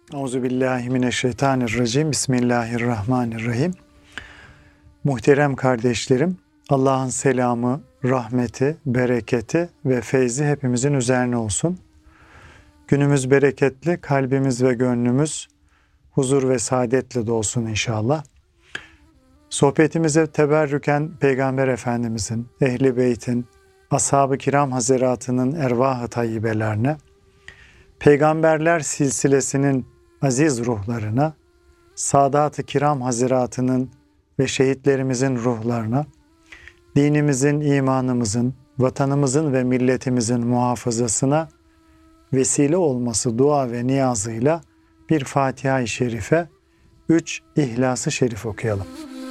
Euzubillahimineşşeytanirracim. Bismillahirrahmanirrahim. Muhterem kardeşlerim, Allah'ın selamı, rahmeti, bereketi ve feyzi hepimizin üzerine olsun. Günümüz bereketli, kalbimiz ve gönlümüz huzur ve saadetle dolsun inşallah. Sohbetimize teberrüken Peygamber Efendimizin, Ehl-i Beyt'in, Ashab-ı Kiram Hazretlerinin ervah-ı tayyibelerine, Peygamberler silsilesinin aziz ruhlarına, Sadat-ı Kiram Hazretlerinin ve şehitlerimizin ruhlarına, dinimizin, imanımızın, vatanımızın ve milletimizin muhafazasına vesile olması dua ve niyazıyla bir Fatiha-i Şerife, 3 İhlas-ı Şerif okuyalım.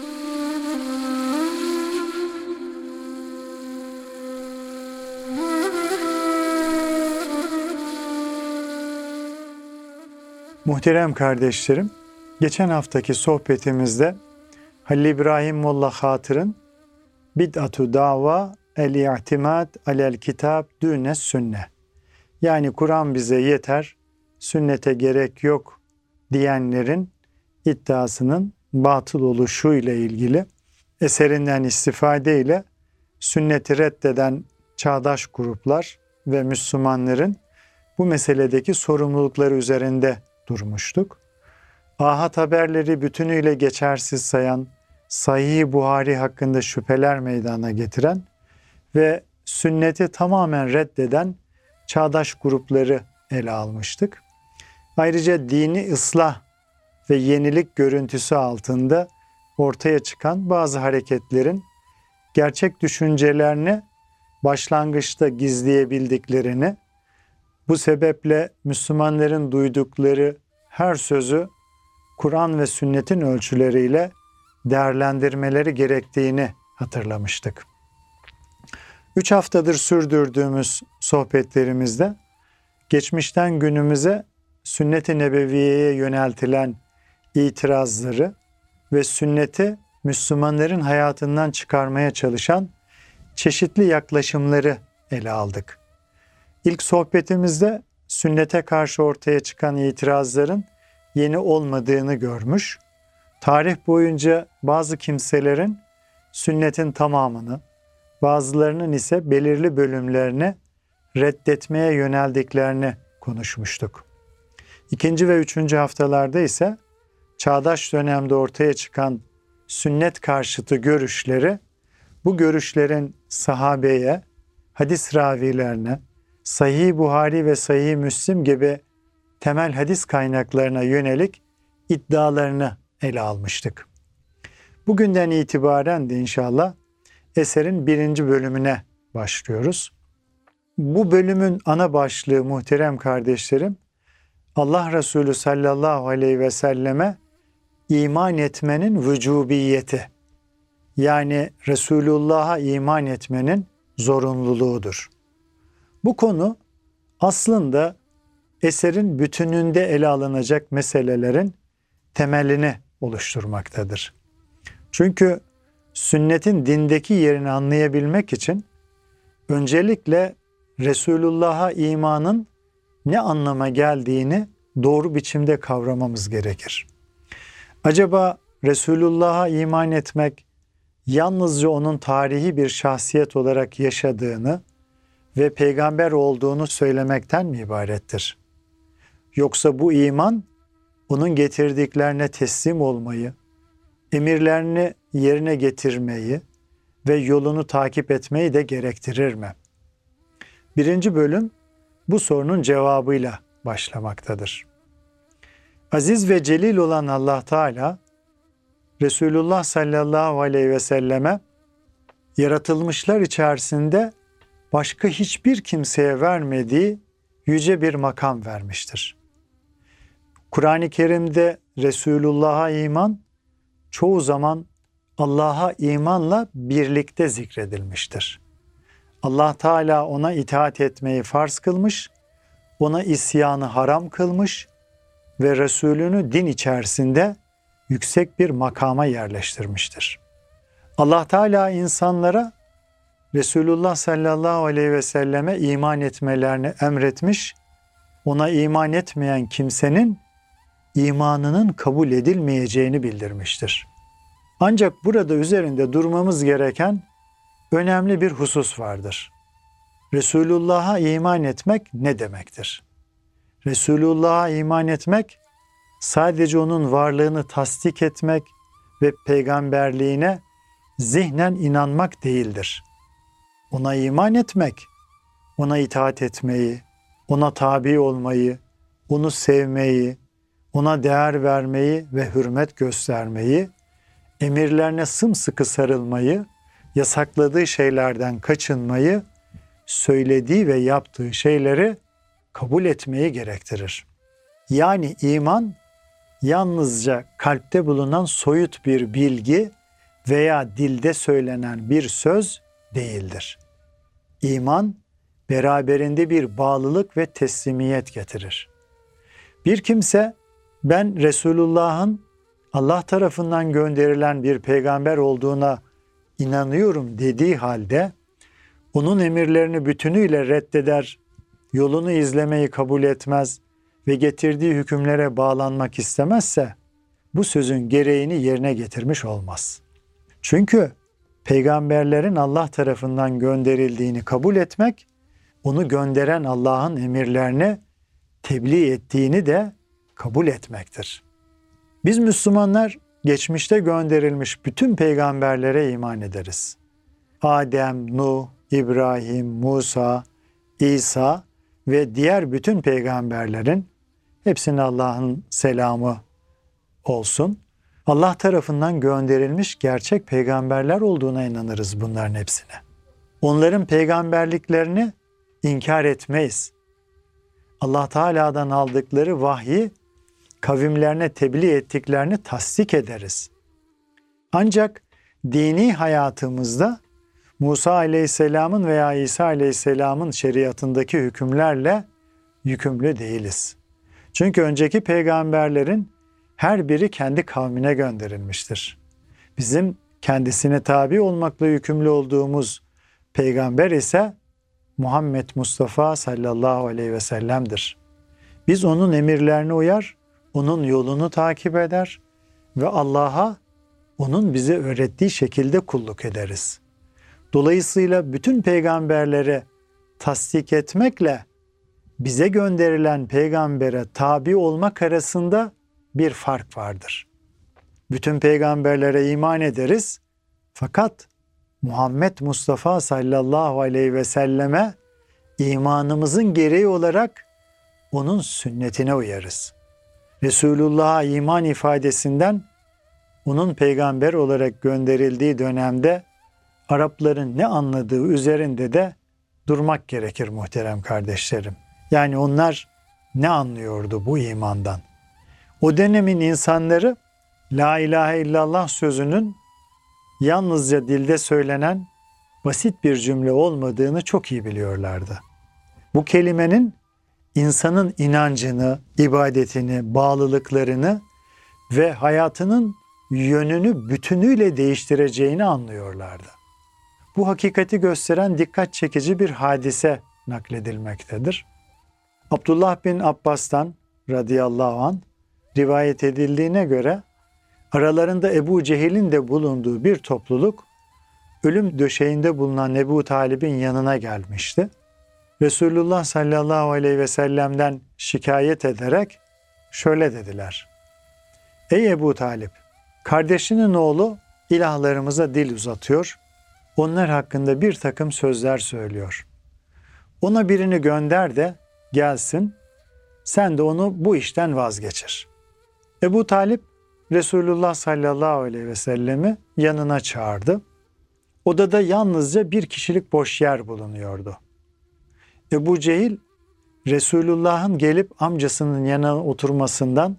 Muhterem kardeşlerim, geçen haftaki sohbetimizde Halil İbrahim Molla Hatır'ın Bid'atu dava el-i'timad alel kitab düne sünne, yani Kur'an bize yeter, sünnete gerek yok diyenlerin iddiasının batıl oluşuyla ilgili eserinden istifade ile sünneti reddeden çağdaş gruplar ve Müslümanların bu meseledeki sorumlulukları üzerinde durmuştuk. Ahad haberleri bütünüyle geçersiz sayan, Sahih-i Buhari hakkında şüpheler meydana getiren ve sünneti tamamen reddeden çağdaş grupları ele almıştık. Ayrıca dini ıslah ve yenilik görüntüsü altında ortaya çıkan bazı hareketlerin gerçek düşüncelerini başlangıçta gizleyebildiklerini, bu sebeple Müslümanların duydukları her sözü Kur'an ve sünnetin ölçüleriyle değerlendirmeleri gerektiğini hatırlamıştık. 3 haftadır sürdürdüğümüz sohbetlerimizde geçmişten günümüze sünnet-i nebeviyeye yöneltilen itirazları ve sünneti Müslümanların hayatından çıkarmaya çalışan çeşitli yaklaşımları ele aldık. İlk sohbetimizde sünnete karşı ortaya çıkan itirazların yeni olmadığını görmüş, tarih boyunca bazı kimselerin sünnetin tamamını, bazılarının ise belirli bölümlerini reddetmeye yöneldiklerini konuşmuştuk. İkinci ve üçüncü haftalarda ise çağdaş dönemde ortaya çıkan sünnet karşıtı görüşleri, bu görüşlerin sahabeye, hadis ravilerine, Sahih Buhari ve Sahih Müslim gibi temel hadis kaynaklarına yönelik iddialarını ele almıştık. Bugünden itibaren de inşallah eserin 1. bölümüne başlıyoruz. Bu bölümün ana başlığı muhterem kardeşlerim, Allah Resulü sallallahu aleyhi ve selleme iman etmenin vücubiyeti, yani Resulullah'a iman etmenin zorunluluğudur. Bu konu aslında eserin bütününde ele alınacak meselelerin temelini oluşturmaktadır. Çünkü sünnetin dindeki yerini anlayabilmek için öncelikle Resulullah'a imanın ne anlama geldiğini doğru biçimde kavramamız gerekir. Acaba Resulullah'a iman etmek yalnızca onun tarihi bir şahsiyet olarak yaşadığını ve peygamber olduğunu söylemekten mi ibarettir? Yoksa bu iman onun getirdiklerine teslim olmayı, emirlerini yerine getirmeyi ve yolunu takip etmeyi de gerektirir mi? 1. bölüm bu sorunun cevabıyla başlamaktadır. Aziz ve celil olan Allah Teala, Resulullah sallallahu aleyhi ve selleme yaratılmışlar içerisinde başka hiçbir kimseye vermediği yüce bir makam vermiştir. Kur'an-ı Kerim'de Resulullah'a iman çoğu zaman Allah'a imanla birlikte zikredilmiştir. Allah Teala ona itaat etmeyi farz kılmış, ona isyanı haram kılmış ve Resulünü din içerisinde yüksek bir makama yerleştirmiştir. Allah Teala insanlara Resulullah sallallahu aleyhi ve selleme iman etmelerini emretmiş, ona iman etmeyen kimsenin imanının kabul edilmeyeceğini bildirmiştir. Ancak burada üzerinde durmamız gereken önemli bir husus vardır. Resulullah'a iman etmek ne demektir? Resulullah'a iman etmek, sadece onun varlığını tasdik etmek ve peygamberliğine zihnen inanmak değildir. Ona iman etmek, ona itaat etmeyi, ona tabi olmayı, onu sevmeyi, ona değer vermeyi ve hürmet göstermeyi, emirlerine sımsıkı sarılmayı, yasakladığı şeylerden kaçınmayı, söylediği ve yaptığı şeyleri kabul etmeyi gerektirir. Yani iman, yalnızca kalpte bulunan soyut bir bilgi veya dilde söylenen bir söz değildir. İman, beraberinde bir bağlılık ve teslimiyet getirir. Bir kimse, ben Resulullah'ın Allah tarafından gönderilen bir peygamber olduğuna inanıyorum dediği halde, onun emirlerini bütünüyle reddeder, yolunu izlemeyi kabul etmez ve getirdiği hükümlere bağlanmak istemezse, bu sözün gereğini yerine getirmiş olmaz. Çünkü peygamberlerin Allah tarafından gönderildiğini kabul etmek, onu gönderen Allah'ın emirlerini tebliğ ettiğini de kabul etmektir. Biz Müslümanlar geçmişte gönderilmiş bütün peygamberlere iman ederiz. Adem, Nuh, İbrahim, Musa, İsa ve diğer bütün peygamberlerin, hepsine Allah'ın selamı olsun, Allah tarafından gönderilmiş gerçek peygamberler olduğuna inanırız bunların hepsine. Onların peygamberliklerini inkar etmeyiz. Allah Teala'dan aldıkları vahyi kavimlerine tebliğ ettiklerini tasdik ederiz. Ancak dini hayatımızda Musa Aleyhisselam'ın veya İsa Aleyhisselam'ın şeriatındaki hükümlerle yükümlü değiliz. Çünkü önceki peygamberlerin her biri kendi kavmine gönderilmiştir. Bizim kendisine tabi olmakla yükümlü olduğumuz peygamber ise Muhammed Mustafa sallallahu aleyhi ve sellem'dir. Biz onun emirlerine uyar, onun yolunu takip eder ve Allah'a onun bize öğrettiği şekilde kulluk ederiz. Dolayısıyla bütün peygamberleri tasdik etmekle bize gönderilen peygambere tabi olmak arasında bir fark vardır. Bütün peygamberlere iman ederiz fakat Muhammed Mustafa sallallahu aleyhi ve selleme imanımızın gereği olarak onun sünnetine uyarız. Resulullah'a iman ifadesinden onun peygamber olarak gönderildiği dönemde Arapların ne anladığı üzerinde de durmak gerekir muhterem kardeşlerim. Yani onlar ne anlıyordu bu imandan? O dönemin insanları La ilahe illallah sözünün yalnızca dilde söylenen basit bir cümle olmadığını çok iyi biliyorlardı. Bu kelimenin insanın inancını, ibadetini, bağlılıklarını ve hayatının yönünü bütünüyle değiştireceğini anlıyorlardı. Bu hakikati gösteren dikkat çekici bir hadise nakledilmektedir. Abdullah bin Abbas'tan radıyallahu anh rivayet edildiğine göre aralarında Ebu Cehil'in de bulunduğu bir topluluk ölüm döşeğinde bulunan Ebu Talib'in yanına gelmişti. Resulullah sallallahu aleyhi ve sellem'den şikayet ederek şöyle dediler: Ey Ebu Talib, kardeşinin oğlu ilahlarımıza dil uzatıyor, onlar hakkında bir takım sözler söylüyor. Ona birini gönder de gelsin, sen de onu bu işten vazgeçir. Ebu Talib, Resulullah sallallahu aleyhi ve sellemi yanına çağırdı. Odada yalnızca bir kişilik boş yer bulunuyordu. Ebu Cehil, Resulullah'ın gelip amcasının yanına oturmasından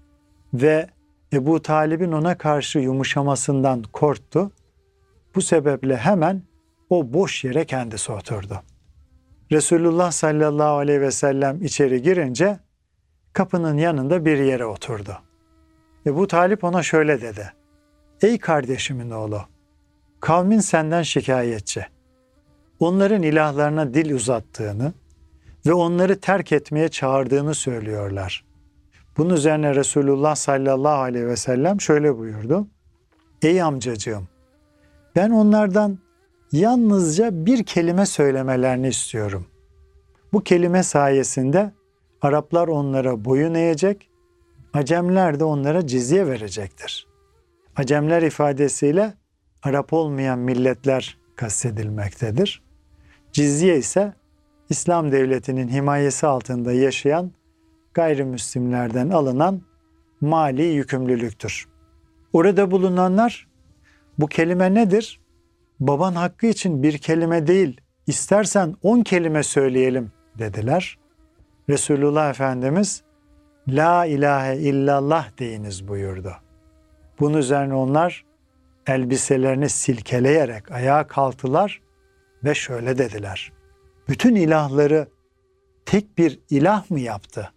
ve Ebu Talib'in ona karşı yumuşamasından korktu. Bu sebeple hemen o boş yere kendisi oturdu. Resulullah sallallahu aleyhi ve sellem içeri girince kapının yanında bir yere oturdu. Ebu Talip ona şöyle dedi: Ey kardeşimin oğlu, kavmin senden şikayetçi. Onların ilahlarına dil uzattığını ve onları terk etmeye çağırdığını söylüyorlar. Bunun üzerine Resulullah sallallahu aleyhi ve sellem şöyle buyurdu. Ey amcacığım, ben onlardan yalnızca bir kelime söylemelerini istiyorum. Bu kelime sayesinde Araplar onlara boyun eğecek, Acemler de onlara cizye verecektir. Acemler ifadesiyle Arap olmayan milletler kastedilmektedir. Cizye ise İslam devletinin himayesi altında yaşayan gayrimüslimlerden alınan mali yükümlülüktür. Orada bulunanlar bu kelime nedir? Baban hakkı için bir kelime değil, istersen 10 kelime söyleyelim dediler. Resulullah Efendimiz La ilahe illallah deyiniz buyurdu. Bunun üzerine onlar elbiselerini silkeleyerek ayağa kalktılar ve şöyle dediler. Bütün ilahları tek bir ilah mı yaptı?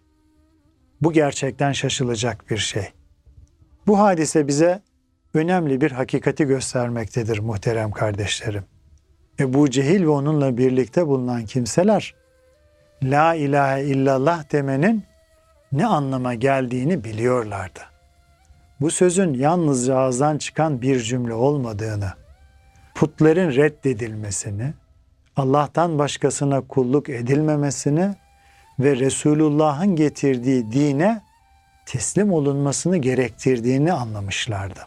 Bu gerçekten şaşılacak bir şey. Bu hadise bize önemli bir hakikati göstermektedir muhterem kardeşlerim. Ebu Cehil ve onunla birlikte bulunan kimseler La ilahe illallah demenin ne anlama geldiğini biliyorlardı. Bu sözün yalnızca ağızdan çıkan bir cümle olmadığını, putların reddedilmesini, Allah'tan başkasına kulluk edilmemesini ve Resulullah'ın getirdiği dine teslim olunmasını gerektirdiğini anlamışlardı.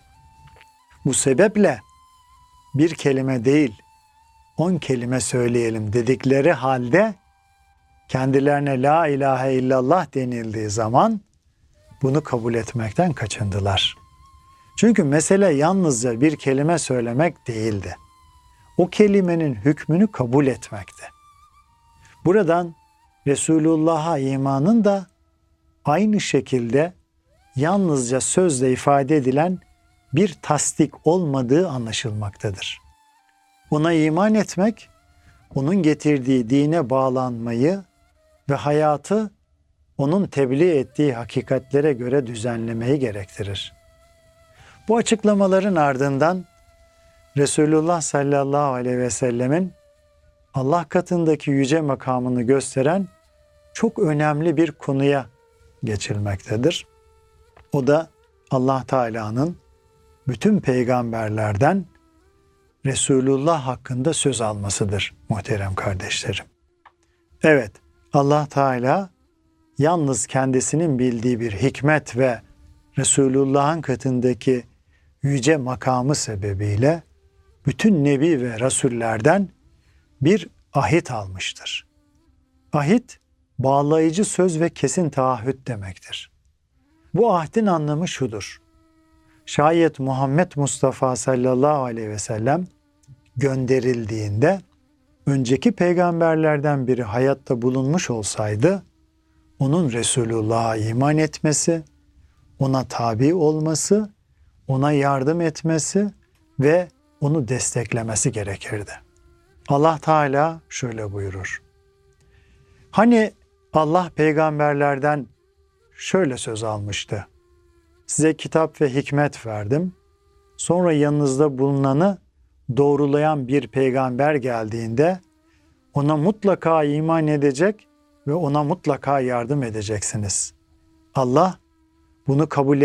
Bu sebeple bir kelime değil, 10 kelime söyleyelim dedikleri halde kendilerine la ilahe illallah denildiği zaman bunu kabul etmekten kaçındılar. Çünkü mesele yalnızca bir kelime söylemek değildi. O kelimenin hükmünü kabul etmekti. Buradan Resulullah'a imanın da aynı şekilde yalnızca sözle ifade edilen bir tasdik olmadığı anlaşılmaktadır. Ona iman etmek, onun getirdiği dine bağlanmayı ve hayatı onun tebliğ ettiği hakikatlere göre düzenlemeyi gerektirir. Bu açıklamaların ardından Resulullah sallallahu aleyhi ve sellemin Allah katındaki yüce makamını gösteren çok önemli bir konuya geçilmektedir. O da Allah Teala'nın bütün peygamberlerden Resulullah hakkında söz almasıdır muhterem kardeşlerim. Evet, Allah Teala yalnız kendisinin bildiği bir hikmet ve Resulullah'ın katındaki yüce makamı sebebiyle bütün nebi ve rasullerden bir ahit almıştır. Ahit, bağlayıcı söz ve kesin taahhüt demektir. Bu ahdin anlamı şudur. Şayet Muhammed Mustafa sallallahu aleyhi ve sellem gönderildiğinde önceki peygamberlerden biri hayatta bulunmuş olsaydı, onun Resulullah'a iman etmesi, ona tabi olması, ona yardım etmesi ve onu desteklemesi gerekirdi. Allah Teala şöyle buyurur. Hani Allah peygamberlerden şöyle söz almıştı. Size kitap ve hikmet verdim. Sonra yanınızda bulunanı doğrulayan bir peygamber geldiğinde ona mutlaka iman edecek ve ona mutlaka yardım edeceksiniz. Allah bunu kabul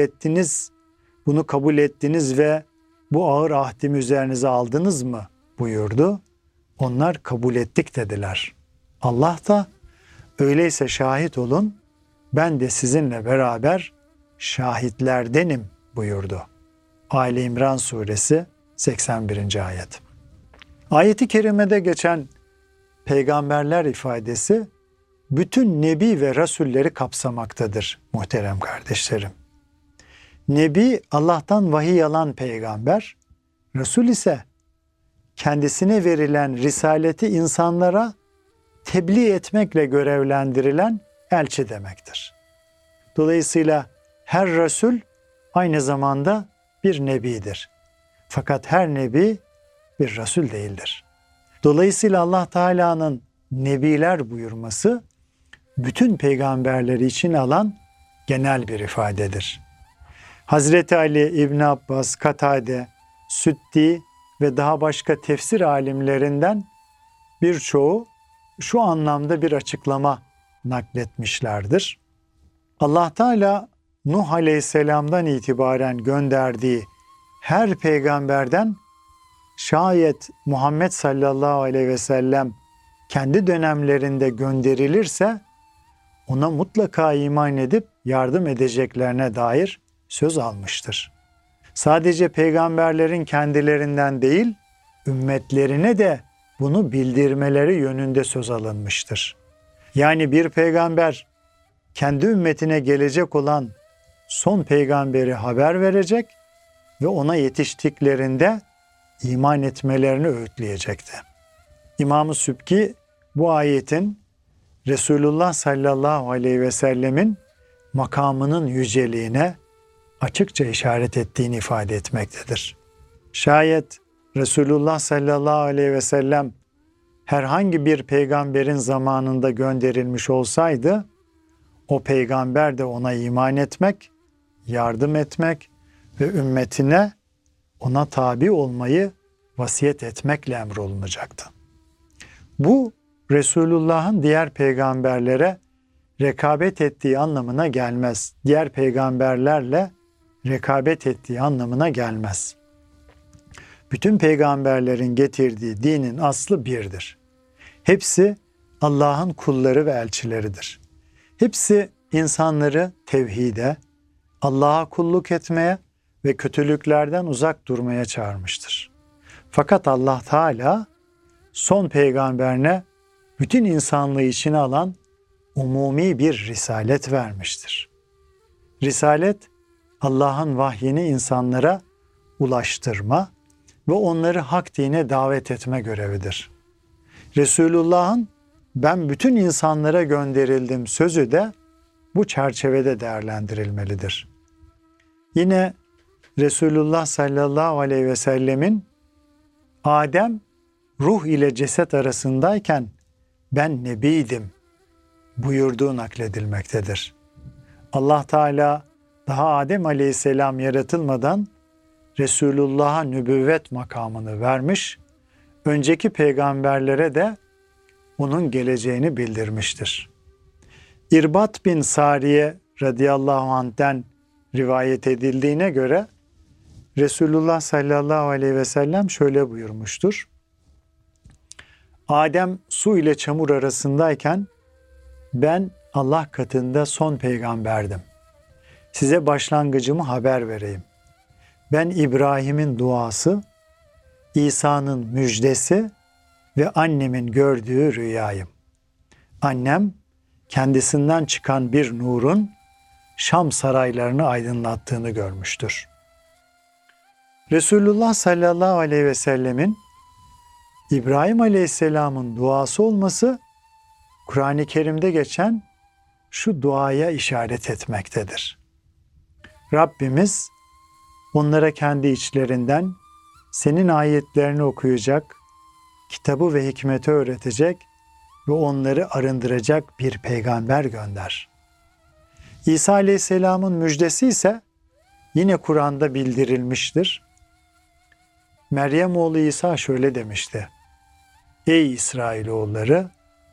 ettiniz ve bu ağır ahdimi üzerinize aldınız mı buyurdu. Onlar kabul ettik dediler. Allah da öyleyse şahit olun, ben de sizinle beraber şahitlerdenim buyurdu. Ali İmran suresi 81. ayet. Ayet-i kerimede geçen peygamberler ifadesi bütün nebi ve rasulleri kapsamaktadır muhterem kardeşlerim. Nebi Allah'tan vahiy alan peygamber, Resul ise kendisine verilen risaleti insanlara tebliğ etmekle görevlendirilen elçi demektir. Dolayısıyla her Resul aynı zamanda bir nebidir. Fakat her nebi bir Resul değildir. Dolayısıyla Allah Teala'nın nebiler buyurması bütün peygamberleri için alan genel bir ifadedir. Hazreti Ali, İbn Abbas, Katade, Süddi ve daha başka tefsir alimlerinden birçoğu şu anlamda bir açıklama nakletmişlerdir. Allah Teala Nuh Aleyhisselam'dan itibaren gönderdiği her peygamberden şayet Muhammed sallallahu aleyhi ve sellem kendi dönemlerinde gönderilirse ona mutlaka iman edip yardım edeceklerine dair söz almıştır. Sadece peygamberlerin kendilerinden değil, ümmetlerine de bunu bildirmeleri yönünde söz alınmıştır. Yani bir peygamber kendi ümmetine gelecek olan son peygamberi haber verecek ve ona yetiştiklerinde iman etmelerini öğütleyecekti. İmam-ı Sübki bu ayetin Resulullah sallallahu aleyhi ve sellemin makamının yüceliğine açıkça işaret ettiğini ifade etmektedir. Şayet Resulullah sallallahu aleyhi ve sellem herhangi bir peygamberin zamanında gönderilmiş olsaydı, o peygamber de ona iman etmek, yardım etmek ve ümmetine ona tabi olmayı vasiyet etmekle emrolunacaktı. Bu Resulullah'ın diğer peygamberlere rekabet ettiği anlamına gelmez. Diğer peygamberlerle rekabet ettiği anlamına gelmez. Bütün peygamberlerin getirdiği dinin aslı birdir. Hepsi Allah'ın kulları ve elçileridir. Hepsi insanları tevhide, Allah'a kulluk etmeye ve kötülüklerden uzak durmaya çağırmıştır. Fakat Allah Teala son peygamberine bütün insanlığı içine alan umumi bir risalet vermiştir. Risalet, Allah'ın vahyini insanlara ulaştırma ve onları hak dine davet etme görevidir. Resulullah'ın ben bütün insanlara gönderildim sözü de bu çerçevede değerlendirilmelidir. Yine Resulullah sallallahu aleyhi ve sellemin Adem ruh ile ceset arasındayken ben nebiydim buyurduğu nakledilmektedir. Allah Teala daha Adem aleyhisselam yaratılmadan Resulullah'a nübüvvet makamını vermiş, önceki peygamberlere de onun geleceğini bildirmiştir. İrbat bin Sariye radıyallahu anh'ten rivayet edildiğine göre Resulullah sallallahu aleyhi ve sellem şöyle buyurmuştur. Adem su ile çamur arasındayken ben Allah katında son peygamberdim. Size başlangıcımı haber vereyim. Ben İbrahim'in duası, İsa'nın müjdesi ve annemin gördüğü rüyayım. Annem kendisinden çıkan bir nurun Şam saraylarını aydınlattığını görmüştür. Resulullah sallallahu aleyhi ve sellemin İbrahim aleyhisselamın duası olması Kur'an-ı Kerim'de geçen şu duaya işaret etmektedir. Rabbimiz onlara kendi içlerinden senin ayetlerini okuyacak, kitabı ve hikmeti öğretecek ve onları arındıracak bir peygamber gönder. İsa aleyhisselamın müjdesi ise yine Kur'an'da bildirilmiştir. Meryem oğlu İsa şöyle demişti. Ey İsrailoğulları,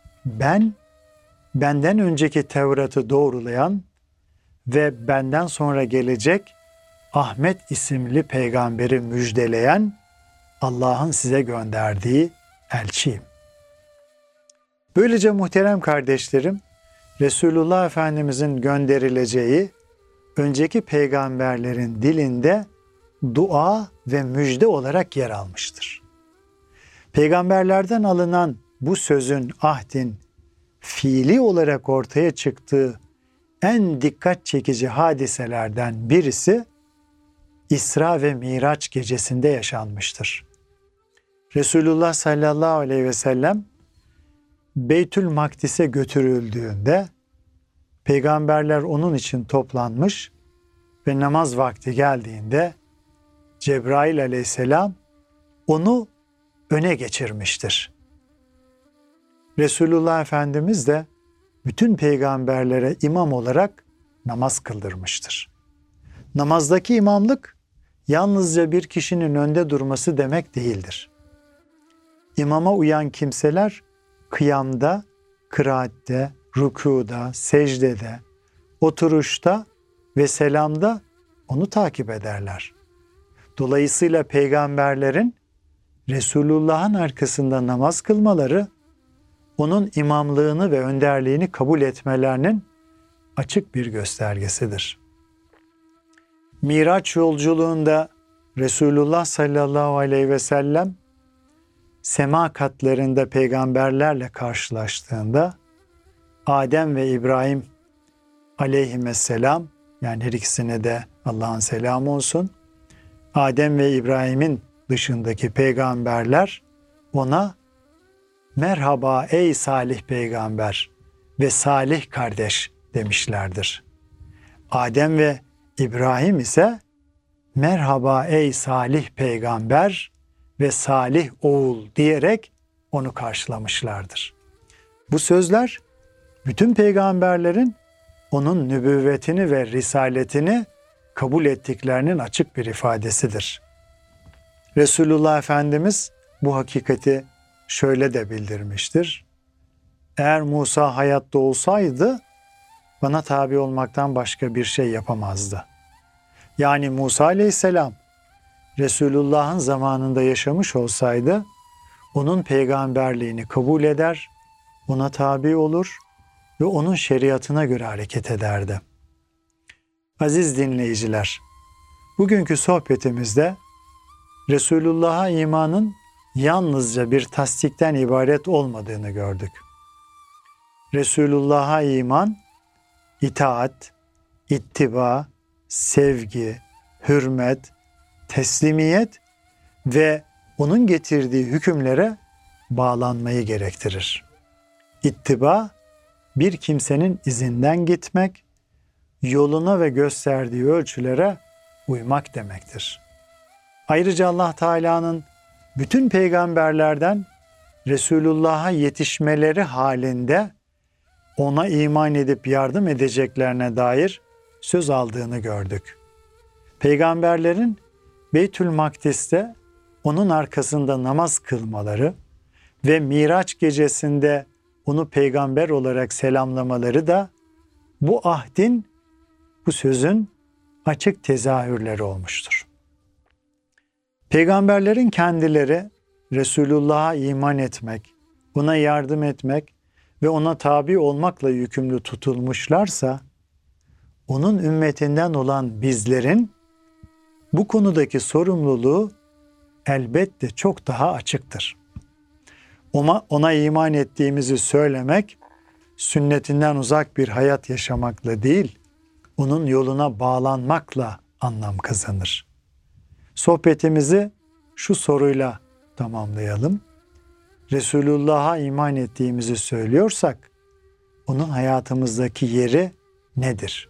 benden önceki Tevrat'ı doğrulayan ve benden sonra gelecek Ahmet isimli peygamberi müjdeleyen Allah'ın size gönderdiği elçiyim. Böylece muhterem kardeşlerim, Resulullah Efendimizin gönderileceği önceki peygamberlerin dilinde dua ve müjde olarak yer almıştır. Peygamberlerden alınan bu sözün, ahdin fiili olarak ortaya çıktığı en dikkat çekici hadiselerden birisi İsra ve Miraç gecesinde yaşanmıştır. Resulullah sallallahu aleyhi ve sellem Beytül Makdis'e götürüldüğünde peygamberler onun için toplanmış ve namaz vakti geldiğinde Cebrail aleyhisselam onu öne geçirmiştir. Resulullah Efendimiz de bütün peygamberlere imam olarak namaz kıldırmıştır. Namazdaki imamlık yalnızca bir kişinin önde durması demek değildir. İmama uyan kimseler kıyamda, kıraatte, rükuda, secdede, oturuşta ve selamda onu takip ederler. Dolayısıyla peygamberlerin Resulullah'ın arkasında namaz kılmaları, onun imamlığını ve önderliğini kabul etmelerinin açık bir göstergesidir. Miraç yolculuğunda Resulullah sallallahu aleyhi ve sellem sema katlarında peygamberlerle karşılaştığında Adem ve İbrahim aleyhisselam, yani her ikisine de Allah'ın selamı olsun, Adem ve İbrahim'in dışındaki peygamberler ona merhaba ey salih peygamber ve salih kardeş demişlerdir. Adem ve İbrahim ise merhaba ey salih peygamber ve salih oğul diyerek onu karşılamışlardır. Bu sözler bütün peygamberlerin onun nübüvvetini ve risaletini kabul ettiklerinin açık bir ifadesidir. Resulullah Efendimiz bu hakikati şöyle de bildirmiştir. Eğer Musa hayatta olsaydı bana tabi olmaktan başka bir şey yapamazdı. Yani Musa aleyhisselam Resulullah'ın zamanında yaşamış olsaydı onun peygamberliğini kabul eder, ona tabi olur ve onun şeriatına göre hareket ederdi. Aziz dinleyiciler, bugünkü sohbetimizde Resulullah'a imanın yalnızca bir tasdikten ibaret olmadığını gördük. Resulullah'a iman, itaat, ittiba, sevgi, hürmet, teslimiyet ve onun getirdiği hükümlere bağlanmayı gerektirir. İttiba, bir kimsenin izinden gitmek, yoluna ve gösterdiği ölçülere uymak demektir. Ayrıca Allah Teala'nın bütün peygamberlerden Resulullah'a yetişmeleri halinde ona iman edip yardım edeceklerine dair söz aldığını gördük. Peygamberlerin Beytül Makdis'te onun arkasında namaz kılmaları ve Miraç gecesinde onu peygamber olarak selamlamaları da bu ahdin, bu sözün açık tezahürleri olmuştur. Peygamberlerin kendileri Resulullah'a iman etmek, ona yardım etmek ve ona tabi olmakla yükümlü tutulmuşlarsa, onun ümmetinden olan bizlerin bu konudaki sorumluluğu elbette çok daha açıktır. Ona iman ettiğimizi söylemek, sünnetinden uzak bir hayat yaşamakla değil, onun yoluna bağlanmakla anlam kazanır. Sohbetimizi şu soruyla tamamlayalım. Resulullah'a iman ettiğimizi söylüyorsak, onun hayatımızdaki yeri nedir?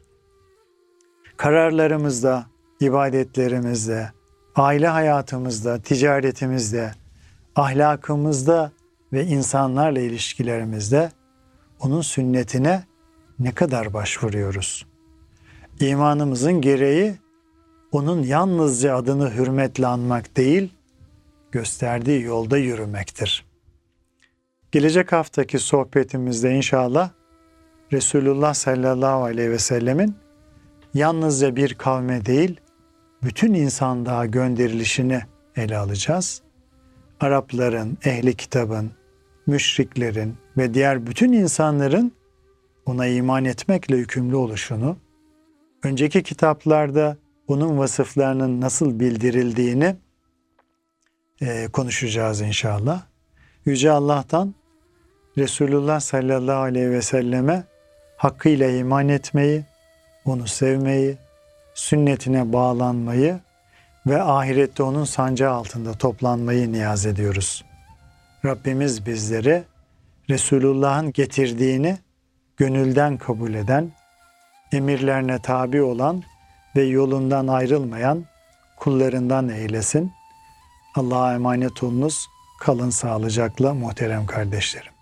Kararlarımızda, ibadetlerimizde, aile hayatımızda, ticaretimizde, ahlakımızda ve insanlarla ilişkilerimizde onun sünnetine ne kadar başvuruyoruz? İmanımızın gereği onun yalnızca adını hürmetle anmak değil, gösterdiği yolda yürümektir. Gelecek haftaki sohbetimizde inşallah Resulullah sallallahu aleyhi ve sellemin yalnızca bir kavme değil, bütün insanlığa gönderilişini ele alacağız. Arapların, ehli kitabın, müşriklerin ve diğer bütün insanların ona iman etmekle yükümlü oluşunu, önceki kitaplarda onun vasıflarının nasıl bildirildiğini konuşacağız inşallah. Yüce Allah'tan Resulullah sallallahu aleyhi ve selleme hakkıyla iman etmeyi, onu sevmeyi, sünnetine bağlanmayı ve ahirette onun sancağı altında toplanmayı niyaz ediyoruz. Rabbimiz bizleri Resulullah'ın getirdiğini gönülden kabul eden, emirlerine tabi olan ve yolundan ayrılmayan kullarından eylesin. Allah'a emanet olunuz. Kalın sağlıcakla muhterem kardeşlerim.